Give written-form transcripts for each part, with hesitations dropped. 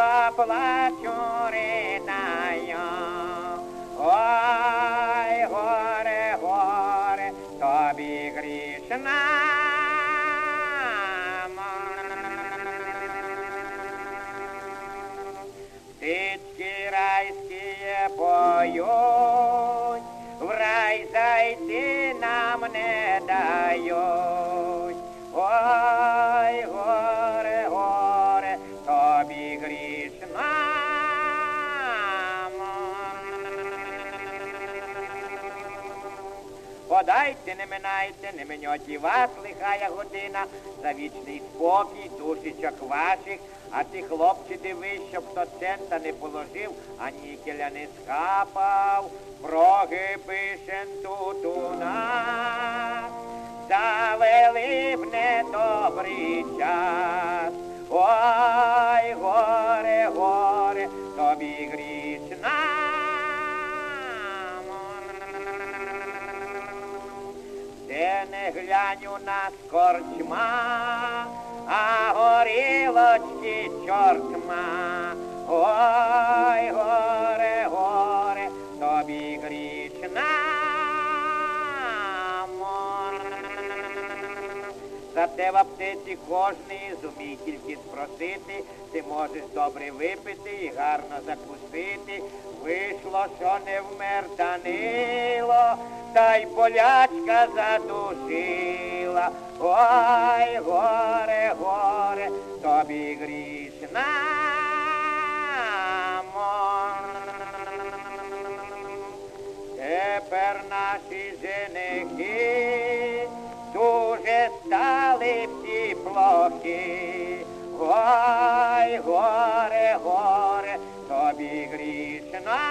плачу ридаю. Ой, горе, горе, тобі грішна. Птички райські поють, в рай зайти нам не дають. Ой, горе, горе, тобі грішна. Подайте, не минайте, не миньоті вас лихая година, за вічний спокій душечок ваших, а ти, хлопче, дивись, щоб то цента не положив, а нікеля не схапав, проги пишен тут у нас, завели в недобрий час. Ой, горе, горе, тобі грішна. Де не глянь у нас корчма, а горілочки чортма. Ой, горе, горе, тобі грішна. За те в аптеці кожний зумій тільки спросити, ти можеш добре випити і гарно закусити. Вийшло, що не вмер Данило, та й болячка задушила. Ой, горе, горе, тобі грішна. Тепер наші женихи дуже стали всі плохі. Ой, горе, горе, тобі грішна.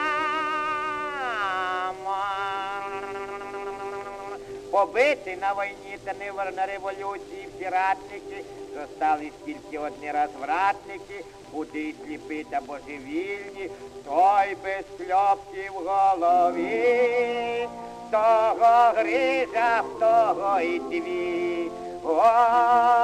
Побиті на війні та не на революції всі ратники, зостались тільки одні розвратники, худий, сліпий та божевільні, той без кльопки в голові, того грижа, в того і дві. Ой,